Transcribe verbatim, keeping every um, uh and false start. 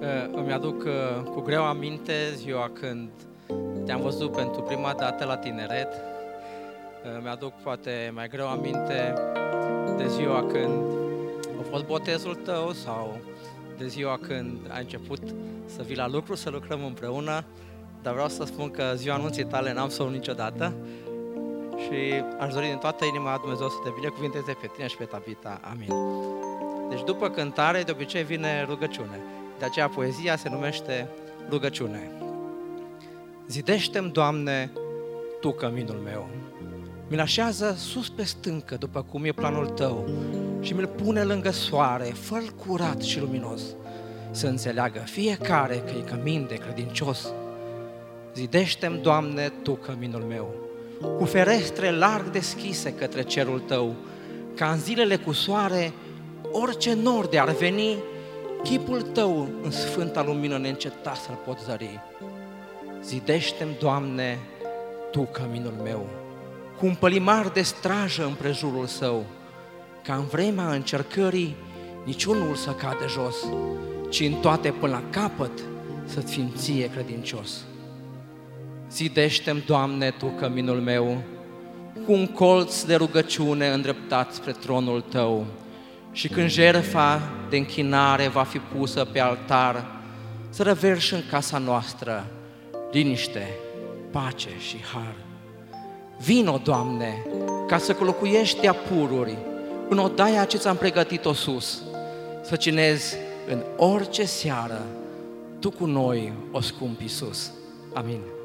Îmi aduc cu greu aminte ziua când te-am văzut pentru prima dată la tineret. Îmi aduc poate mai greu aminte de ziua când a fost botezul tău sau de ziua când ai început să vii la lucru, să lucrăm împreună. Dar vreau să spun că ziua anunții tale n-am să o niciodată și aș dori din toată inima Dumnezeu să te binecuvinteze pe tine și pe Tabita. Amin. Deci după cântare, de obicei vine rugăciune. De aceea poezia se numește rugăciune. Zidește-mi, Doamne, Tu căminul meu. Mi-l așează sus pe stâncă, după cum e planul Tău, și mi-l pune lângă soare, fă-l curat și luminos, să înțeleagă fiecare că e cămin de credincios. Zidește-mi, Doamne, Tu căminul meu, cu ferestre larg deschise către cerul Tău, ca în zilele cu soare, orice nor de ar veni, chipul Tău în sfânta lumină neîncetat să-l pot zări. Zidește-mi, Doamne, Tu căminul meu, cu un pălimar de strajă împrejurul său, ca în vremea încercării niciunul să cadă jos, ci în toate până la capăt să-ți fim ție credincios. Zidește-mi, Doamne, Tu căminul meu, cu un colț de rugăciune îndreptat spre tronul Tău, și când jertfa de închinare va fi pusă pe altar, să răverși în casa noastră liniște, pace și har. Vino, Doamne, ca să locuiești de apururi în odaia ce ți-am pregătit-o sus, să cinezi în orice seară Tu cu noi, o scump Iisus. Amin.